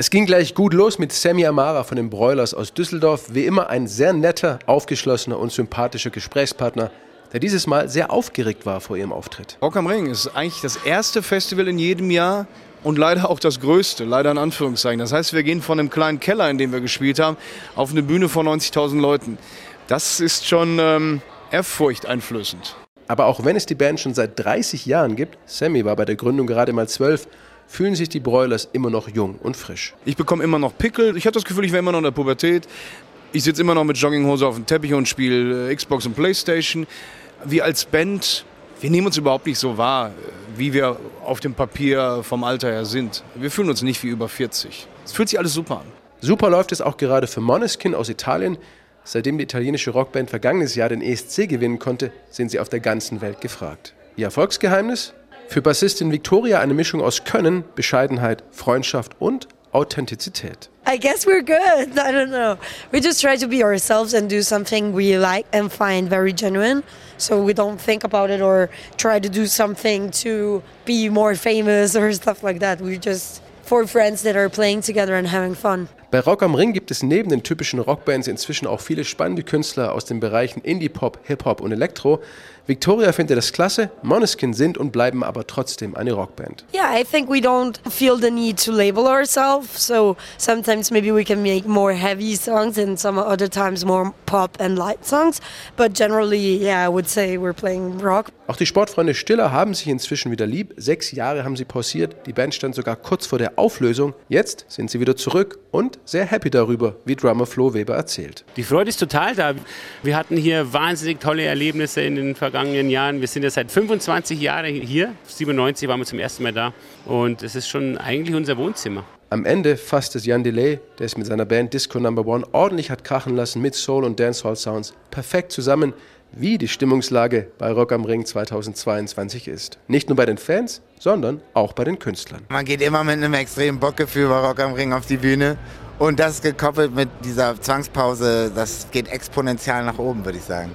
Es ging gleich gut los mit Sammy Amara von den Broilers aus Düsseldorf. Wie immer ein sehr netter, aufgeschlossener und sympathischer Gesprächspartner, der dieses Mal sehr aufgeregt war vor ihrem Auftritt. Rock am Ring ist eigentlich das erste Festival in jedem Jahr und leider auch das größte, leider in Anführungszeichen. Das heißt, wir gehen von einem kleinen Keller, in dem wir gespielt haben, auf eine Bühne von 90.000 Leuten. Das ist schon ehrfurchteinflößend. Aber auch wenn es die Band schon seit 30 Jahren gibt, Sammy war bei der Gründung gerade mal 12, fühlen sich die Broilers immer noch jung und frisch. Ich bekomme immer noch Pickel. Ich habe das Gefühl, ich wäre immer noch in der Pubertät. Ich sitze immer noch mit Jogginghose auf dem Teppich und spiele Xbox und Playstation. Wir als Band, wir nehmen uns überhaupt nicht so wahr, wie wir auf dem Papier vom Alter her sind. Wir fühlen uns nicht wie über 40. Es fühlt sich alles super an. Super läuft es auch gerade für Måneskin aus Italien. Seitdem die italienische Rockband vergangenes Jahr den ESC gewinnen konnte, sind sie auf der ganzen Welt gefragt. Ihr Erfolgsgeheimnis? Für Bassistin Victoria eine Mischung aus Können, Bescheidenheit, Freundschaft und Authentizität. I guess we're good. I don't know. We just try to be ourselves and do something we like and find very genuine. So we don't think about it or try to do something to be more famous or stuff like that. We're just four friends that are playing together and having fun. Bei Rock am Ring gibt es neben den typischen Rockbands inzwischen auch viele spannende Künstler aus den Bereichen Indie-Pop, Hip-Hop und Elektro. Victoria findet das klasse, Måneskin sind und bleiben aber trotzdem eine Rockband. Yeah, I think we don't feel the need to label ourselves. So sometimes maybe we can make more heavy songs and some other times more pop and light songs. But generally, yeah, I would say we're playing rock. Auch die Sportfreunde Stiller haben sich inzwischen wieder lieb. 6 Jahre haben sie pausiert. Die Band stand sogar kurz vor der Auflösung. Jetzt sind sie wieder zurück und sehr happy darüber, wie Drummer Flo Weber erzählt. Die Freude ist total da. Wir hatten hier wahnsinnig tolle Erlebnisse in den vergangenen Jahren. Wir sind ja seit 25 Jahren hier. 97 waren wir zum ersten Mal da. Und es ist schon eigentlich unser Wohnzimmer. Am Ende fasst es Jan Delay, der es mit seiner Band Disco No. 1 ordentlich hat krachen lassen mit Soul- und Dancehall-Sounds, perfekt zusammen, wie die Stimmungslage bei Rock am Ring 2022 ist. Nicht nur bei den Fans, sondern auch bei den Künstlern. Man geht immer mit einem extremen Bockgefühl bei Rock am Ring auf die Bühne. Und das gekoppelt mit dieser Zwangspause, das geht exponentiell nach oben, würde ich sagen.